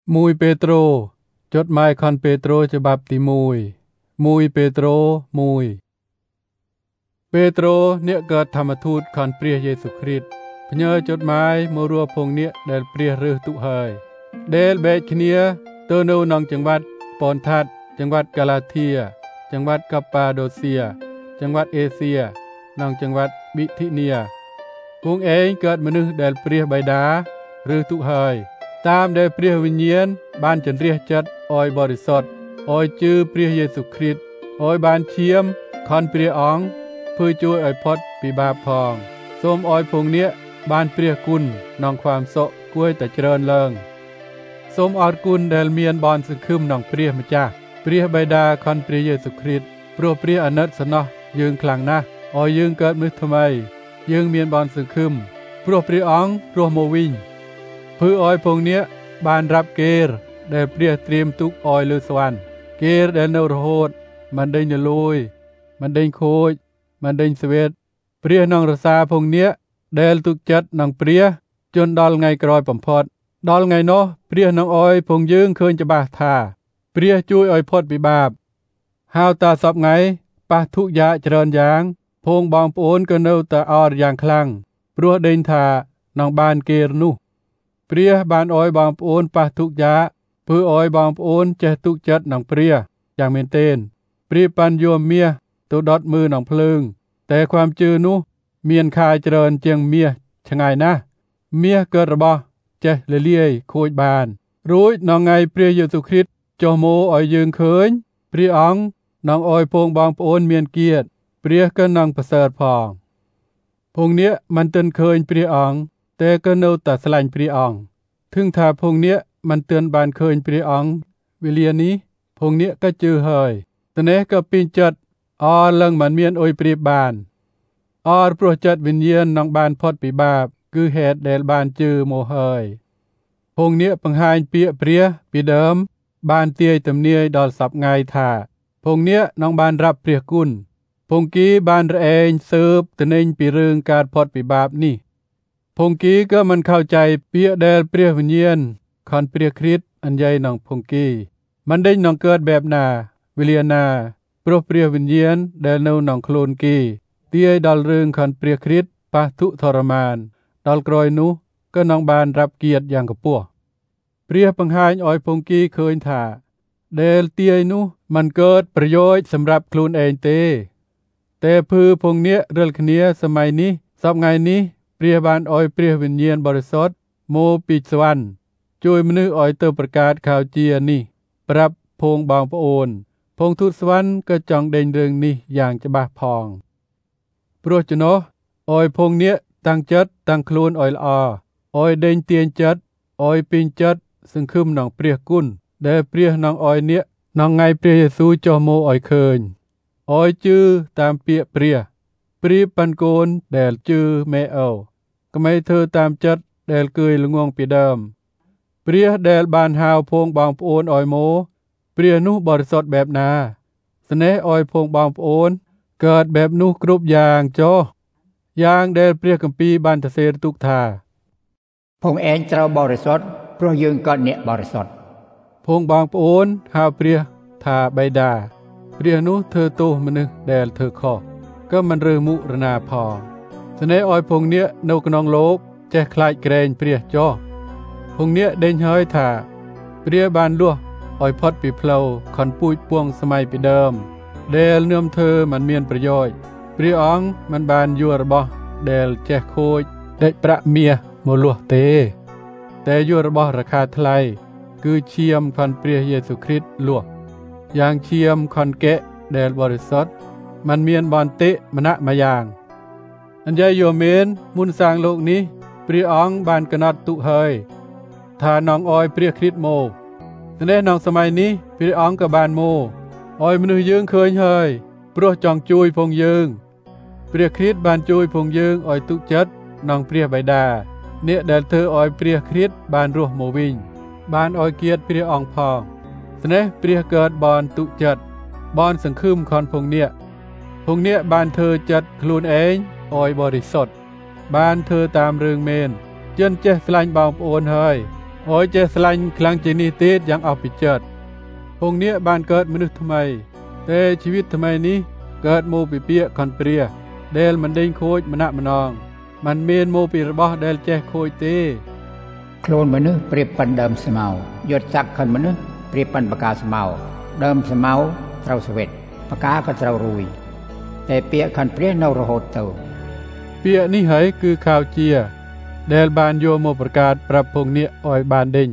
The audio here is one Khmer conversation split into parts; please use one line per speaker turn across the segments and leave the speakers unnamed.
មួយពេត្រុសจดหมายខនពេត្រុសฉบับទី1ពេត្រុសពេត្រុសអ្នកកើតធម្មទូតខនព្រះយេស៊ូវគ្រីស្ទផ្ញើจดหมายមករួភងអ្នកដែលព្រះរើសទុកហើយដែលបែកគ្នាទៅនៅក្នុងจังหวัดប៉ុនថាត់จังหวัดកាឡាធៀจังหวัดកាប៉ាដូសៀจังหวัดเอเชียនិងจังหวัดប៊ីធីនីពងឯងកើតមនុស្សដែលព្រះបិតារើសទុកហើយតាមដែលព្រះវិញ្ញាណបានចន្ទរះចិត្តឲ្យបរិសុទ្ធឲ្យជឿព្រះយេស៊ូវគ្រីស្ទឲ្យបានឈាមខនព្រះអង្គធ្វើជួយឲ្យផុតពីបាបផងសូមឲ្យភងនេះបានព្រះគុណក្នុងความសុខគួរតែច្រើនឡើងសូមអរគុណដែលមានបនសង្ឃឹមក្នុងព្រះម្ចាស់ព្រះបិតាខនព្រះយេស៊ូវគ្រីស្ទព្រោះព្រះអាណិតសំណោះយើងខ្លាំងណាស់ឲ្យយើងកើតមនុស្សថ្មីយើងមានបនសង្ឃឹមព្រោះព្រះអង្គរស់មកវិញធ្វើឲ្យភងនេះបានរាប់គេរដែលព្រះត្រៀមទុកឲ្យលើស្វណ្ណគេរដែលនៅរហូតមិនដេញលួយមិនដេញខូចមិនដេញស្វេតព្រះនឹងរសាភងនេះដែលទុកចិត្តនឹងព្រះជន់ដល់ថ្ងៃក្រោយបំផុតដល់ថ្ងៃនោះព្រះនឹងឲ្យភងយើងឃើញច្បាស់ថាព្រះជួយឲ្យផុតពីបាបហៅតាសពថ្ងៃប៉ះទុកយ៉ាច្រើនយ៉ាងភងបងប្អូនក៏នៅតែអរយ៉ាងខ្លាំងព្រោះដេញថានឹងបានគេរនោះព្រះបានឲ្យបងប្អូនប៉ះទុកយ៉ាធ្វើឲ្យបងប្អូនចេះទុកចិត្តនឹងព្រះយ៉ាងមែនទែនព្រះបានយកមាសទៅដុតមើលនឹងភ្លើងតែความជឿនោះមានខាយច្រើនជាងមាសឆ្ងាយណាស់មាសកើតរបស់ចេះលលាយខូចបានរួចនៅថ្ងៃព្រះយេស៊ូវគ្រីស្ទចុះមកឲ្យយើងឃើញព្រះអង្គនឹងឲ្យពងបងប្អូនមានគៀរព្រះក៏នឹងប្រសើរផងភងនេះមិនទាន់ឃើញព្រះអង្គតែក៏នៅតែស្រឡាញ់ព្រះអង្គถึงថាភងនេះមិនទាន់បានឃើញព្រះអង្គវេលានេះភងនេះក៏ជឿហើយត្នេះក៏ពេញចិត្តអរឡើងមិនមានអុយព្រៀបបានអរព្រោះចិត្តវិញ្ញាណនឹងបានផុតពីបាបគឺហេតុដែលបានជឿមកហើយភងនេះបង្ហាញពាក្យព្រះពីដើមបានទាយទំនាយដល់សពថ្ងៃថាភងនេះនឹងបានរាប់ព្រះគុណភងគីបានរែងស៊ើបទៅនឹងពីរឿងការផុតពីបាបនេះភងគីក៏មិនเข้าใจពាក្យដែលព្រះវិញ្ញាណខនព្រះគ្រីស្ទអញ្ញៃនឹងភងគីមិនដេញនឹងកើតបែបណាវេលាណាព្រោះព្រះវិញ្ញាណដែលនៅក្នុងខ្លួនគីទាយដល់រឿងខនព្រះគ្រីស្ទប៉ះទុធរមានដល់ក្រោយនោះក៏នឹងបានរាប់គៀរតយ៉ាងខ្ពស់ព្រះបង្ហាញឲ្យភងគីឃើញថាដែលទាយនោះមិនកើតប្រយោជន៍សម្រាប់ខ្លួនឯងទេតែភឺភងនេះរិលគ្នាសម័យនេះសពថ្ងៃនេះព្រះបានឲ្យព្រះវិញ្ញាណបរិសុទ្ធមកពីស្វណ្ណជួយមនុស្សឲ្យទៅប្រកាសข่าวជានេះប្រាប់ភងបងប្អូនភងទូតស្វណ្ណក៏ចង់ដេញរឿងនេះយ៉ាងច្បាស់ផងព្រោះជំនោះឲ្យភងនេះតាំងចិត្តតាំងខ្លួនឲ្យល្អឲ្យដេញទាញចិត្តឲ្យពេញចិត្តសង្ឃឹមក្នុងព្រះគុណដែលព្រះនឹងឲ្យនេះក្នុងថ្ងៃព្រះយេស៊ូវចុះមកឲ្យឃើញឲ្យជឿតាមពាក្យព្រះបានកូនដែលជឿមេអូកុំឲ្យធ្វើតាមចិត្តដែលគយល្ងងពីដើមព្រះដែលបានហៅភងបងប្អូនឲ្យមកព្រះនោះបរិសុទ្ធបែបណាស្នេហ៍ឲ្យភងបងប្អូនកើតបែបនោះគ្រប់យ៉ាងចុះយ៉ាងដែលព្រះគម្ពីរបានសរសេរទុកថា
ភងឯងត្រូវបរិសុទ្ធព្រោះយើងក៏អ្នកបរិសុទ្ធ
ភងបងប្អូនហៅព្រះថាបិតាព្រះនោះធ្វើទោសមនុស្សដែលធ្វើខុសក៏មិនរើសមុខរណាផងស្នេហ៍ឲ្យភងនេះនៅក្នុងលោកចេះខ្លាចក្រែងព្រះចុះភងនេះដេញហើយថាព្រះបានលួសឲ្យផុតពីផ្លូវខនពូជពួងសម័យពីដើមដែលនឿមធ្វើមិនមានប្រយោជន៍ព្រះអង្គមិនបានយករបស់ដែលចេះខូចដេកប្រាក់មាសមកលួសទេតែយករបស់រាកាថ្លៃគឺឈាមខនព្រះយេស៊ូវគ្រីស្ទលួសយ៉ាងឈាមខនកែដែលបរិសុទ្ធมันមានបន្តិម្នាក់មួយយ៉ាងអញ្ចឹងយោមែនមុនសាងលោកនេះព្រះអង្គបានកំណត់ទុកហើយថានឹងឲ្យព្រះគ្រីស្ទមកតែក្នុងសម័យនេះព្រះអង្គក៏បានមកឲ្យមនុស្សយើងឃើញហើយព្រោះចង់ជួយផងយើងព្រះគ្រីស្ទបានជួយផងយើងឲ្យទុកចិត្តក្នុងព្រះបិតាអ្នកដែលធ្វើឲ្យព្រះគ្រីស្ទបានរស់មកវិញបានឲ្យគៀរតព្រះអង្គផងស្នេះព្រះកើតបានទុកចិត្តបានសង្ឃឹមខនភងនេះបានធ្វើចិត្តខ្លួនឯងឲ្យបរិសុទ្ធបានធ្វើតាមរឿងមែនជឿនចេះស្លាញ់បងប្អូនហើយអូយចេះស្លាញ់ខ្លាំងជាងនេះទៀតយ៉ាងអស់ពីចិត្តพงเนี้ยบ้านเกิดมนุษย์ทำไมแต่ชีวิตทำไมนี้เกิดโมปีเปียคอนเปรียเดลมันเด้งโคยมณะมนองมันเมียนโมปีระบอเดลแจโคยเต
โคลนมนุษย์เปรียบปันเดิมสมาวหยดจักคนมนุษย์เปรียบปันปากกาสมาวเดิมสมาวเท่าสเวตปากกาก็เท่ารุยแต่เปียคอนเปรียนรโหดเตา
เปียนี่เหยคือข่าวเจียเดลบานโยโมประกาศปรับพงเนี้ยออยบานเด้ง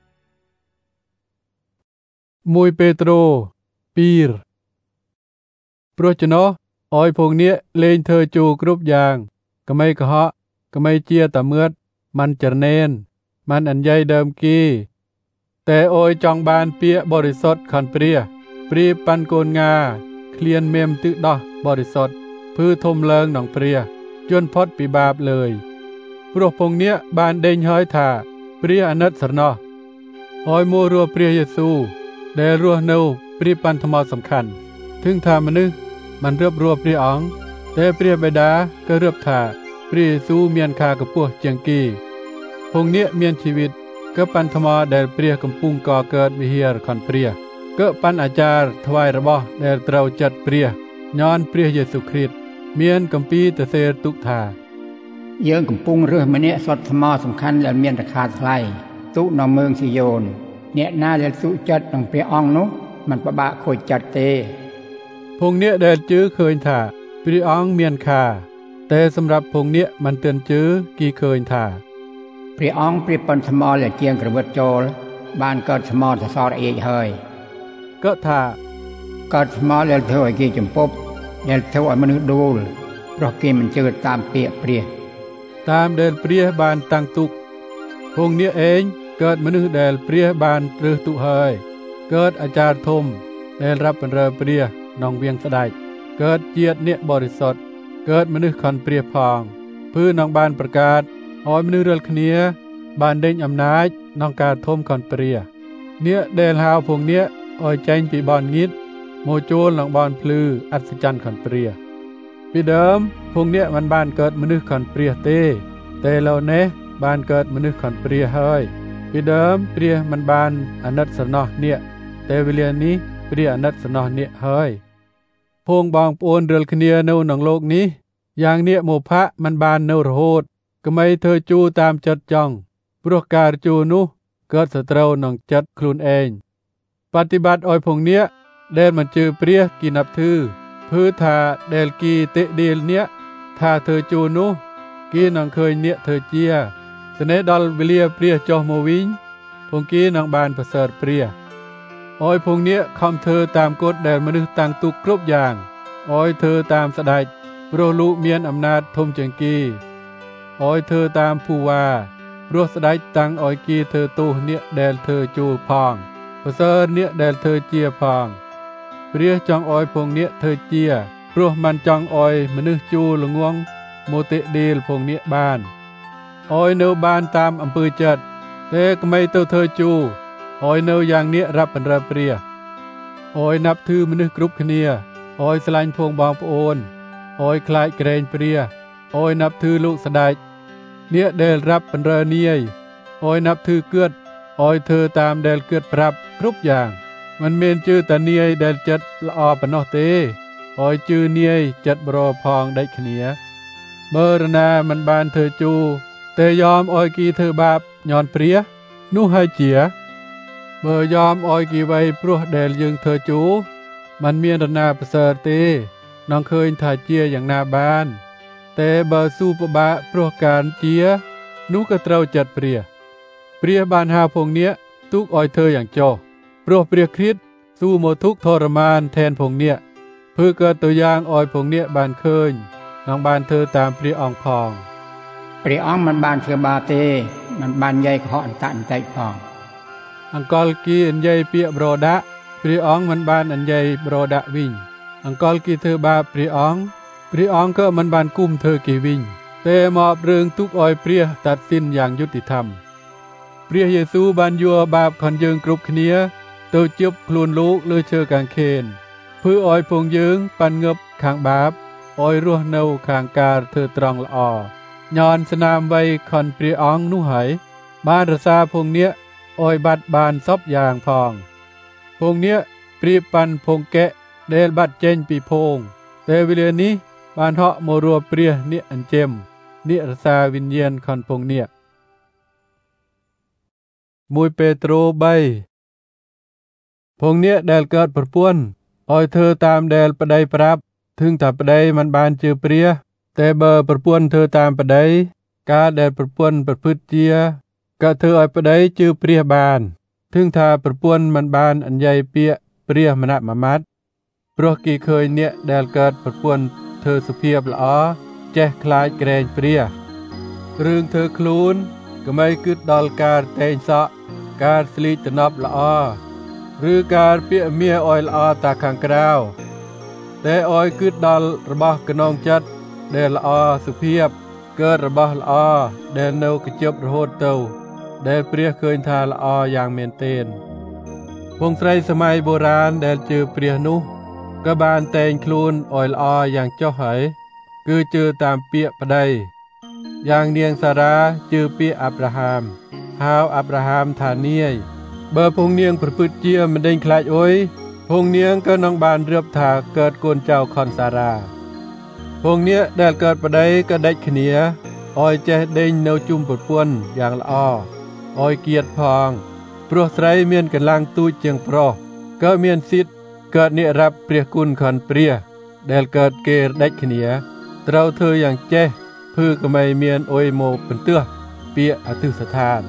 มวยเปโตรปีร์โปรจโนออยพงเนี้ยเลงเธอจูกรุบยางก็ไม่กะเหาะก็ไม่เจียตะเมือดมันจรเนนมันอันใหญ่เดิมกีแต่ออยจองบานเปียบริสุทธิ์ขันเปรียปรีปันโกนงาเคลียนเมมตึดอบริสุทธิ์พื้ทมเลิงหนองเปรียจนพอดปีบาปเลยพวกพงเนี้ยบานเด้งห้อยถ่าเปรียอนัตสรนอออยโมรัวเปรียเยซูได้รัวเนาปรีปันธรรมสำคัญถึงทามนึกมันเรียบรัวปรีอ๋องแต่เปรียบดาก็เรียบถ่าปรีสู้เมียนคากระพวกเจียงกีพงเนี้ยเมียนชีวิตก็ปันธรรมได้เปรียกำปุงก่อเกิดวิเฮียรคอนเปรียก็ปันอาจารย์ถวายระบอได้เตราจัดเปรียย้อนเปรียเยซูคริสต์เมียนกัมปีตะเสรตุกธา
เยื่อกำปุงเรื่องมันเนี้ยสดธรรมสำคัญและเมียนราคาไทยตุนองเมืองสิโยนเนี้ยน่าจะสุจัดหนังเปรียอ่องนุมันประบะโคจัดเต
พงเนี้ยได้จื้อเคยถ่าปรีอ่องเมียนคาแต่สำหรับพงเนี้ยมันเตือนจื้อกี่เคยถ่า
ปรีอ่องปรีปันธรรมและเจียงกระเบิดโจลบ้านเกิดธรรมจะสอดเอกเฮย
ก็ถ่า
เกิดธรรมและเท่าไอ้กี่จมปบและเท่าไอ้มนุษย์ดูเพราะกี่มันเจอตามเปียเปรีย
ตามเดินเปรียบานตังตุกพงเนี้ยเองเกิดมนุษย์เดลเปรียบานเรือตุเฮยเกิดอาจารย์ทมได้รับเป็นเรือเปรียนองเวียงสดายเกิดเจียดเนียบริสุทธิ์เกิดมนุษย์คอนเปรียพองพื้นนองบานประกาศหอยมนุษย์เรือคเนียบานเด้งอำนาจนองการทมคอนเปรียเนียเดลหาวพงเนียออยแจงปีบอนงิดโมโจลนองบอนพลืออัศจรรย์คอนเปรียปีเดิมพงเนียมันบานเกิดมนุษย์คอนเปรียเตเราเนบานเกิดมนุษย์คอนเปรียเฮยปีเดิมเปรียมันบานอนัตสนอเนี่ยแต่เวลานี้เปรียอนัตสนอเนี่ยเฮยพงบางปนเรือนคเนียเนวหนังโลกนี้อย่างเนี่ยโมพะมันบานเนวโหดก็ไม่เธอจูตามจัดจ้องปรการจูนุเกิดสตราวหนังจัดคลุนเองปฏิบัติอ้อยพงเนี้ยเดนมันจือเปรียกินับถือพื้ธาเดลกีเตเดลเนี้ยถ้าเธอจูนุกีนังเคยเนี้ยเธอเจียเสนดอลวิเลียเปรียจอโมวิงพงกีนังบานประเสริฐเปรียอ้อยพงเนี้ยคำเธอตามกฎแดนมนุษย์ต่างตุกครบอย่างอ้อยเธอตามสดายโปรลุเมียนอำนาจทมเจงกีอ้อยเธอตามผู้ว่าโรสดายตังอ้อยกีเธอตูเนี้ยแดนเธอจูพองประเสริฐเนี้ยแดนเธอเจียพองเปรียจังอ้อยพงเนี้ยเธอเจียโปรมันจังอ้อยมนุษย์จูละงวงโมเตเดลพงเนี้ยบ้านอ้อยเนวบ้านตามอำเภอจัดแต่ก็ไม่เตอเธอจูอ้อยเนวอย่างเนี้ยรับเป็นระเปรียอ้อยนับถือมนุษย์กรุ๊ปคเนียอ้อยสลายพงบางปโอนอ้อยคลายเกรงเปรียอ้อยนับถือลูกสดายเนี้ยเดลรับเป็นระเนียอ้อยนับถือเกือดอ้อยเธอตามเดลเกือดปรับกรุ๊ปอย่างมันเมนจื้อตาเนียเดลจัดละอปนอเตอ้อยจื้อเนียจัดบรอพองได้ขเนียเมรนามันบานเธอจูแต่ยอมอ้อยกีเธอบาปย้อนเปรียนู่ให้เจียเมื่อยอมอ้อยกีไว้พรัวเดลยึงเธอจูมันเมียนรนาประเสริฐเตน้องเคยถ่ายเจียอย่างนาบานแต่เบอร์สู้ปบะพรัวการเจียนู่ก็เตราจัดเปรียบานหาพงเนี้ยตุกอ้อยเธออย่างโจพรัวเปรียคริสสู้โมทุกทรมานแทนพงเนี้ยเพื่อเกิดตัวอย่างอ้อยพงเนี้ยบานเคยน้องบานเธอตามเปรียอ่องพอง
เปรียอ่องมันบานเสือบาเตมันบานใหญ่ขออันตันใจพอง
อังกอลกีอันใหญ่เปียบรอดะเปรียอ่องมันบานอันใหญ่บรอดะวิ่งอังกอลกีเธอบาเปรียอ่องก็มันบานกุ้มเธอกีวิ่งแต่มอบเรื่องทุกอ้อยเปรียตัดสินอย่างยุติธรรมเปรียเยซูบานยัวบาปคอนเยิงกรุบเนียเตาจิบคลุนลูกเลยเชอกางเคนเพื่ออ้อยพงยิงปันเงบข้างบาปอ้อยรัวเนาข้างการเธอตรองละอย้อนสนามไว้คอนเปรียอ่องนุ่หายบ้านรสาพงเนี้ยอ้อยบัดบานซอบอย่างพองพงเนี้ยเปรียบปันพงแกะเดลบัดเจนปีพงแต่เวลานี้บานเหาะโมรัวเปรียเนียอันเจมเนียรสาวิญญาณคอนพงเนียมวยเปโตรใบพงเนี้ยเดลเกิดประป้วนอ้อยเธอตามเดลประไดปรับถึงถ้าประไดมันบานเจอเปรียแต่เบอร์ประป้วนเธอตามประไดกาเดลประป้วนประพฤติเจียกะเธออ้อยประไดเจอเปรียบานถึงถ้าประป้วนมันบานอันใหญ่เปียเปรียมณะมามัดเพราะกี่เคยเนี่ยเดลเกิดประป้วนเธอสุเพียบละอ้อแจกคลายแกรงเปรียเรื่องเธอคลูนก็ไม่กึดดอลการเตงซะการสลีตนอบละอ้อหรือการเปียเมียอ้อยละอ้อตาขังกราวแต่อ้อยกึดดอลระบะกนองจัดเดลละอ้อสุเพียบเกิดระบะละอ้อเดลเนวกระจบระโหดเตาเดลเปรียเคยทาละอ้ออย่างเมนเตนพงไตรสมัยโบราณเดลเจอเปรียนุกบานแตงคลูนอ้อยละอ้ออย่างเจ้าหายคือเจอตามเปียปะไดอย่างเนียงสาราเจอเปียอับราฮัมฮาวอับราฮัมฐานเนียเบอร์พงเนียงประพฤติเจียมันเด้งคลายโอยพงเนียงก็น้องบานเรือบถาเกิดโกนเจ้าคอนสาราพงเนี้ยได้เกิดปะไดก็ได้ขเนียอ้อยแจเด้งแนวจุ่มปดป่วนอย่างละอ้ออ้อยเกียรติพองโปรไตรเมียนกันล่างตู้เจียงโปรก็เมียนสิทธิ์เกิดเนรับเปรียกุลคอนเปรียได้เกิดเกรได้ขเนียเตราเธออย่างแจพื้ก็ไม่เมียนโอยโมเป็นเตื้อเปียอตุสถาน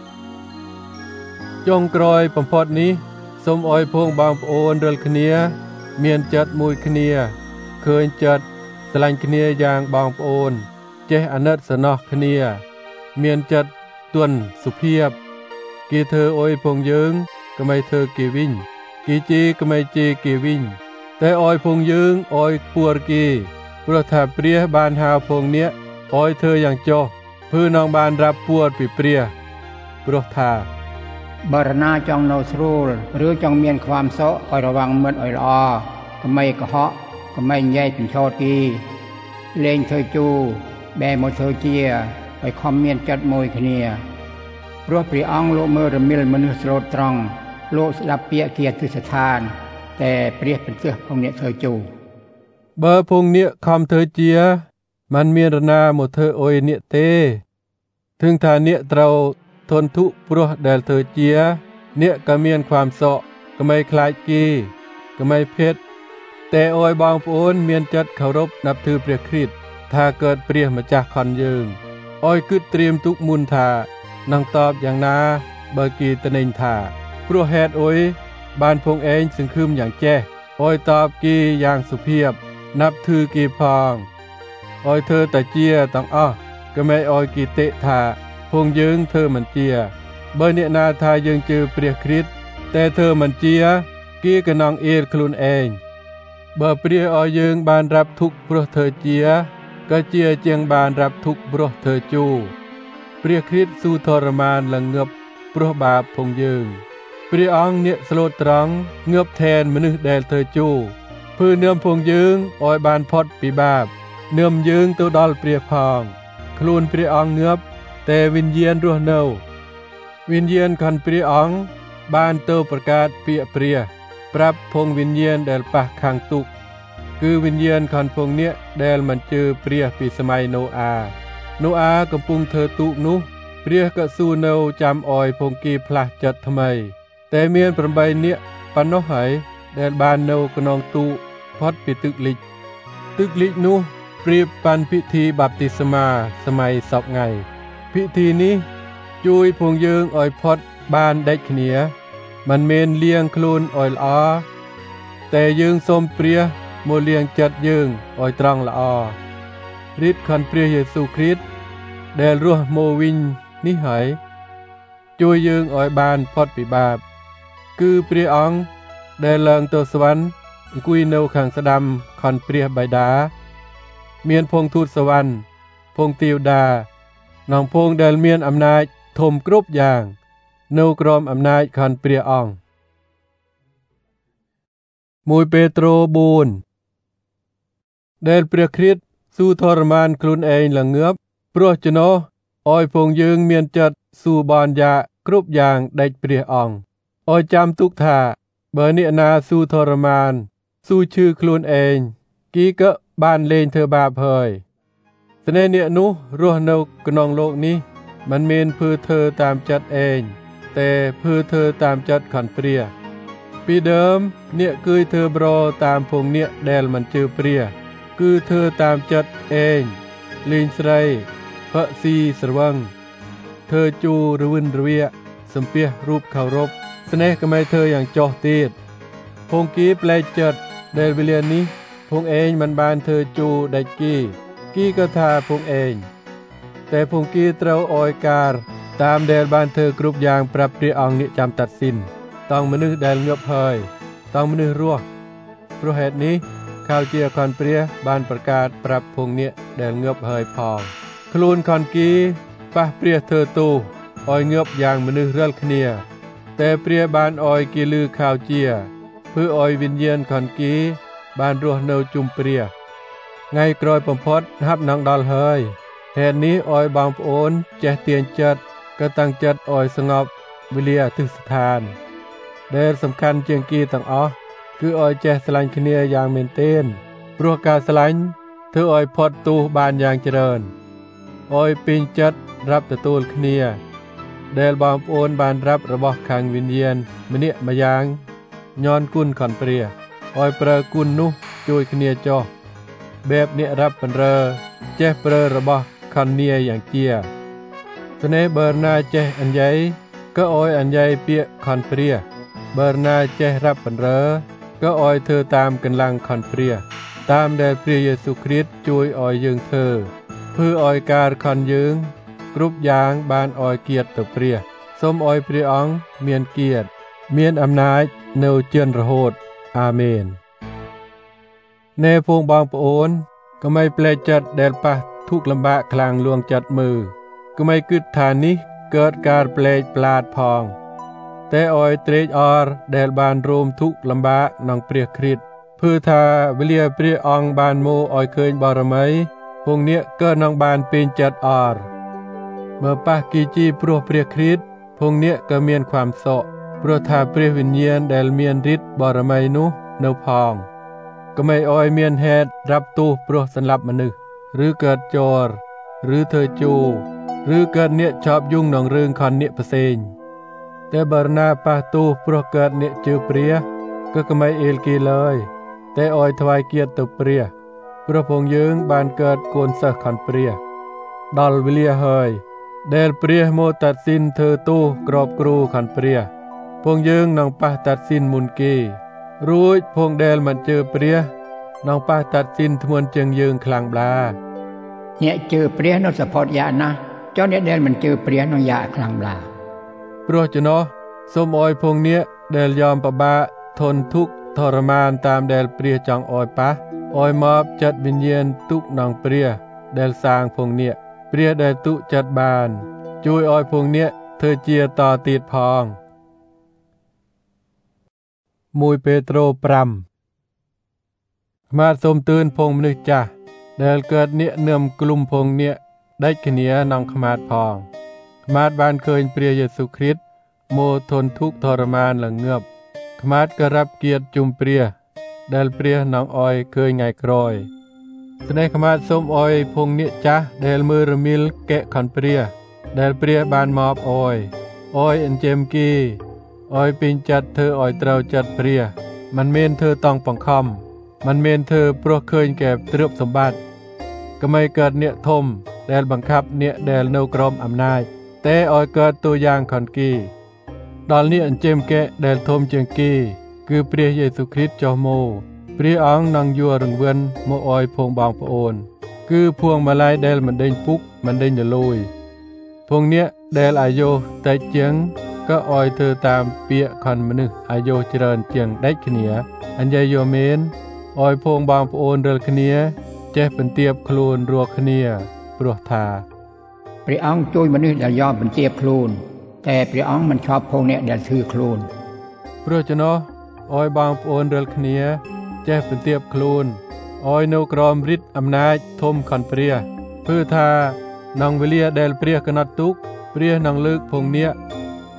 จงกรอยปมพอดนี้สมอ้อยพงบางโอนเดลขเนียเมียนจัดมวยขเนียเคยจัดสลังขเนียอย่างบางโอนเจอนัตสนอขเนียเมียนจัดตวนสุเพียบกีเธอโอยพงเยิงก็ไม่เธอกีวิ่งกีจีก็ไม่จีกีวิ่งแต่อ้อยพงเยิงอ้อยปัวกีเพราะถ้าเปรียบานหาวพงเนี้ยอ้อยเธออย่างโจเพื่อน้องบานรับปวดปีเปรียเพราะถ้า
บารณาจองโนสรูลหรือจองเมียนความโซคอยระวังเมื่ออ่อยลอก็ไม่กระเหาะก็ไม่แย่ถึงโชตีเลงเธอจูแบโมเธอเจียไปคอมเมียนจัดมวยขเนียเพราะปริอังโลเมอร์มิลมนุษย์โรตรังโลสลับเปียเกียรติสถานแต่เปรียบเป็นเสื้อพงเนียเธอจู
เบอร์พงเนียคำเธอเจียมันเมียรนาหมดเธอโอยเนียเตถึงทานเนียเราทนทุปรเดลเธอเจียเนียก็เมียนความเสาะก็ไม่คลายกีก็ไม่เพชรแต่โอยบางโอนเมียนจัดเคารพนับถือเปรียคริสถ้าเกิดเปรียมาจากคอนยืงโอยกึดเตรียมทุกมุนทานังตอบอย่างนาเบอร์กีตะเนนทาปรแฮดโอยบานพงเองซึ่งคืมอย่างแจ้โอยตอบกีอย่างสุเพียบนับถือกีพองโอยเธอแต่เจียต้องอ้อก็ไม่โอยกีเตะทาพงยืงเธอมันเจียเบอร์เนนาทายังเจอเปรียคริสแต่เธอมันเจียกีกับน้องเอลคลุนเองเบอร์เปรียออยยืงบานรับทุกเพราะเธอเจียก็เจียเจียงบานรับทุกเพราะเธอจูเปรียคริสสู้ทรมานละเงือบเพราะบาปพงยืงเปรียองเนสโลตรังเงือบแทนมนุษย์แดลเธอจูเพื่อเนื่อมพงยืงออยบานพอดปีบาปเนื่อมยืงตัวดอลเปรียพองคลูนเปรียองเงือบแต่วิญญาณรัวเนาวิญญาณคันเปรียองบานเตอประกาศเปียเปรียปรับพงวิญญาณเดลปะขังตุกคือวิญญาณคันพงเนี้ยเดลมันเจอเปรียปีสมัยโนอากำปุงเธอตุนุเปรียกะสู้เนาจำออยพงกีพลาจัดทำไมแต่เมียนประใบเนี้ยปันนหายเดลบานเนากนองตุพอดปิตึกลิกนุเปรียบปันพิธีบัพติศมาสมัยสอบไงพิธีนี้จุยพงยืงออยพอดบานได้ขเนียมันเมนเลียงคลูนออยล้อแต่ยืงสมเปรียโมเลียงจัดยืงออยตรังละอฤทธิ์คันเปรียเยซูคริสต์แดลรัวโมวินนิหายจุยยืงออยบานพอดปีบาปคือเปรียองแดลเลิงตัวสวรรค์กุยเนวขังสดำคันเปรียใบดาเมียนพงทูตสวรรค์พงติวดาน้องพงแดลเมียนอำนาจทมกรุบอย่างเนวกรมอำนาจคันเปรียองมวยเปโตรบูนเดลเปรียคริสสู้ทรมานคลุนเองหลังเงือบโปรจโนออยพงยืงเมียนจัดสู้บอนยาគ្រប់យ៉ាងដាច់ព្រះអង្គអោយចាំទុកថាបើអ្នកណាស៊ូทรมานស៊ូឈឺខ្លួនឯងគីក៏បានលេងធ្វើបាបហើយស្នេហ៍អ្នកនោះរស់នៅក្នុងโลกនេះមិនមែនធ្វើធ្វើតាមចិត្តឯងតែធ្វើធ្វើតាមចិត្តខន្ទព្រះពីដើមអ្នកគឺធ្វើប្រតាមភងអ្នកដែលមិនជឿព្រះគឺធ្វើតាមចិត្តឯងលេងស្រីផឹកស៊ីស្រវឹងធ្វើជូរវិនរវាសំពះរូបខោរពស្នេហ៍ក៏មិនធ្វើយ៉ាងចោះទៀតភងគីប្លែកចិត្តដែលវេលានេះភងឯងមិនបានធ្វើជូរដាច់គីក៏ថាភងឯងតែភងគីត្រូវអោយការតាមដែលបានធ្វើគ្រប់យ៉ាងប្រាប់ព្រះអង្គអ្នកចាំតាត់សិនតង់មនុស្សដែលងប់ហើយតង់មនុស្សរស់ព្រោះហេតុនេះខាលជាអខនព្រះបានប្រកាសប្រាប់ភងអ្នកដែលងប់ហើយផងខ្លួនខនគីប៉ះព្រះធ្វើទោសឲ្យងប់យ៉ាងមនុស្សរាល់គ្នាតែព្រះបានអោយគីលឺខាវជាធ្វើឲ្យវិញ្ញាណខនគីបានរស់នៅជុំព្រះថ្ងៃក្រោយបំផុតហាប់នឹងដល់ហើយហេតុនេះអោយបងប្អូនចេះទាញចិត្តក៏តាំងចិត្តអោយស្ងប់វេលាទិស្ថានដែលសំខាន់ជាងគីទាំងអស់គឺអោយចេះស្រឡាញ់គ្នាយ៉ាងមែនទែនព្រោះការស្រឡាញ់ធ្វើអោយផុតទោសបានយ៉ាងច្រើនអោយពេញចិត្តរាប់ទទួលគ្នាដែលបងប្អូនបានរាប់របស់ខាងវិញ្ញាណម្នាក់ម្យ៉ាងញ៉ានគុណខនព្រះអោយប្រើគុណនោះជួយគ្នាចោះបែបអ្នករាប់បណ្រើចេះប្រើរបស់ខននាយ៉ាងជាស្នេហ៍បើណាចេះអញ្ញៃក៏អោយអញ្ញៃពាក្យខនព្រះបើណាចេះរាប់បណ្រើក៏អោយធ្វើតាមកន្លងខនព្រះតាមដែលព្រះយេស៊ូវគ្រីស្ទជួយអោយយើងធ្វើអោយការខនយើងគ្រប់យ៉ាងបានអោយគៀតទៅព្រះសូមអោយព្រះអង្គមានគៀតមានអំណាចនៅជឿនរហូតអាមែនណែពងបងប្អូនក៏មិនប្លែកចិត្តដែលប៉ះទុកលំបាកខ្លាំងលួងចិត្តមើលក៏មិនគិតថានេះកើតការប្លែកប្លាតផងតែអោយត្រេកអរដែលបានរួមទុកលំបាកក្នុងព្រះគ្រីស្ទព្រោះថាវេលាព្រះអង្គបានមកអោយឃើញបារមីពងនេះក៏នឹងបានពេញចិត្តអរមើលប៉ះគីជីព្រោះព្រះគ្រីស្ទពងនេះក៏មានความសុខព្រោះថាព្រះវិញ្ញាណដែលមានฤทธิ์បារមីនោះនៅផងក៏មិនអោយមានហេតុរាប់ទោសព្រោះសម្លាប់មនុស្សឬកើតចោរឬធ្វើជូរឬកើតអ្នកចោបយងក្នុងរឿងខនអ្នកផ្សេងតែបើណាប៉ះទោសព្រោះកើតអ្នកជឿព្រះក៏មិនអេលគីឡើយតែអោយថ្វាយគៀតទៅព្រះព្រោះផងយើងបានកើតកូនសិស្សខនព្រះដល់វេលាហើយដែលព្រះមកតាត់សិនធ្វើទោសក្របគ្រូខនព្រះផងយើងនឹងប៉ះតាត់សិនមុនគេរួចផងដែលមិនជឿព្រះនឹងប៉ះតាត់សិនធ្ងន់ជាងយើងខ្លាំងឡា
អ្នកជឿព្រះនៅសផតយ៉ាណាស់ចុះអ្នកដែលមិនជឿព្រះនឹងយ៉ាខ្លាំងឡា
ព្រោះចំណោះសូមអោយផងអ្នកដែលយอมប្របាកធន់ទុក្ខทรมานតាមដែលព្រះចង់អោយប៉ះអោយមកចិត្តវិញ្ញាណទុកក្នុងព្រះដែលសាងផងអ្នកព្រះដែលទុចិត្តបានជួយអោយផងអ្នកធ្វើជាតទៀតផង1ពេត្រុស5ខ្មាតសូមទឿនផងមនុស្សចាស់ដែលកើតអ្នកនឹមក្លុំផងអ្នកដាច់គ្នាក្នុងខ្មាតផងខ្មាតបានឃើញព្រះយេស៊ូវគ្រីស្ទមកធន់ទុក្ខทรมานល្ងឹបខ្មាតក៏រាប់គៀតជុំព្រះដែលព្រះនឹងអោយឃើញថ្ងៃក្រោយស្នេហ៍ខ្មាតសូមអោយផងអ្នកចាស់ដែលមើលរមៀលកែខនព្រះដែលព្រះបានមកអោយអញ្ជើមគីអោយពេញចិត្តធ្វើអោយត្រូវចិត្តព្រះមិនមែនធ្វើតង់បង្ខំមិនមែនធ្វើព្រោះឃើញកែទ្រព្យសម្បត្តិក៏មិនកើតអ្នកធំដែលបង្ខាប់អ្នកដែលនៅក្រោមអំណាចតែអោយកើតតួយ៉ាងខនគីដល់នេះអញ្ជើមកែដែលធំជាងគេគឺព្រះយេស៊ូវគ្រីស្ទចុះមកព្រះអង្គនឹងយល់រង្វិនមកអោយផងបងប្អូនគឺភួងម៉ាឡៃដែលមិនដេញពុកមិនដេញលលួយភួងអ្នកដែលអាយុតិចជាងក៏អោយធ្វើតាមពាក្យខនមនុស្សអាយុច្រើនជាងដាច់គ្នាអញ្ញៃយោមែនអោយផងបងប្អូនរាល់គ្នាចេះបន្ទាបខ្លួនរស់គ្នាព្រោះថា
ព្រះអង្គជួយមនុស្សដែលយอมបន្ទាបខ្លួនតែព្រះអង្គមិនឈប់ផងអ្នកដែលឈឺខ្លួន
ព្រោះចំណោះអោយបងប្អូនរាល់គ្នាចេះបន្ទាបខ្លួនអោយនៅក្រោមឫទ្ធិអំណាចធំខនព្រះព្រោះថាក្នុងវេលាដែលព្រះកំណត់ទុកព្រះនឹងលើកផងអ្នក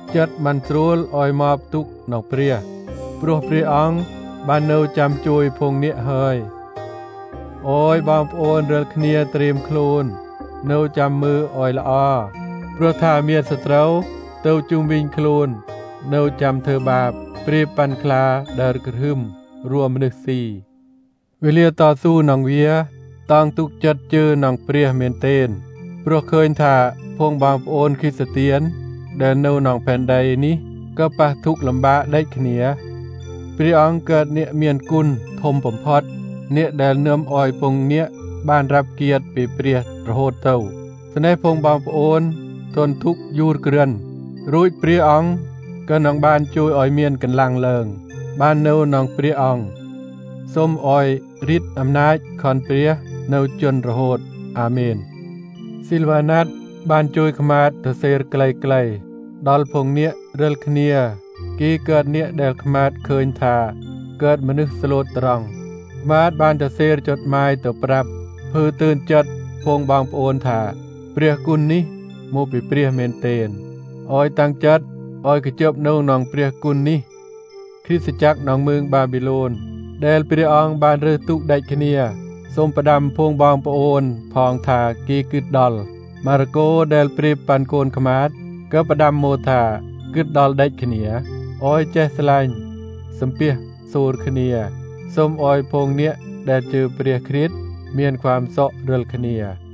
ចិត្តមិនស្រួលឲ្យមកទុកនៅព្រះព្រោះព្រះអង្គបាននៅចាំជួយភងនេះហើយអូយបងប្អូនរាល់គ្នាត្រៀមខ្លួននៅចាំមើលឲ្យល្អព្រោះថាមានសត្រូវទៅជុំវិញខ្លួននៅចាំធ្វើបាបព្រាបប៉ាន់ខ្លាដែលក្រហឹមរួមមនុស្សស៊ីវេលាតស៊ូនឹងវាតាំងទុកចិត្តជឿនឹងព្រះមែនទែនព្រោះឃើញថាភងបងប្អូនគ្រីស្ទានដែលនៅក្នុងផែនដីនេះក៏ប៉ះទុក្ខលំបាកដូចគ្នាព្រះអង្គកើតអ្នកមានគុណធំបំផុតអ្នកដែលនាំឲ្យពងអ្នកបានរាប់กียรติពីព្រះរហូតទៅស្នេហ៍ភងបងប្អូនទន់ទុក្ខយូរក្រិនរួចព្រះអង្គក៏នឹងបានជួយឲ្យមានកន្លងឡើងបាននៅក្នុងព្រះអង្គសូមឲ្យฤทธิ์អំណាចខនព្រះនៅជន់រហូតអាមែនស៊ីលវ៉ាណាត់បានជួយខ្មាតទៅសេរក្លៃៗដល់ភងអ្នករិលគ្នាគេកើតអ្នកដែលខ្មាតឃើញថាកើតមនុស្សស្លូតត្រង់ខ្មាតបានទៅសេរចดหมายទៅប្រាប់ភើទឿនចិត្តភងបងប្អូនថាព្រះគុណនេះមកពីព្រះមែនទែនឲ្យតាំងចិត្តឲ្យកជប់នៅក្នុងព្រះគុណនេះគ្រិស្តចក្រក្នុងมืองបាប៊ីឡូនដែលព្រះអង្គបានរើសទុកដាច់គ្នាសូមផ្ដាំភងបងប្អូនផងថាគេគិតដល់ម៉ារកូដែលព្រៀបប៉ាន់កូនខ្មាតក៏ផ្ដាំមកថាគិតដល់ដាច់គ្នាអោយចេះស្លាញ់សំពះសូរគ្នាសូមអោយភងអ្នកដែលជឿព្រះគ្រីស្ទមានความសុខរាល់គ្នា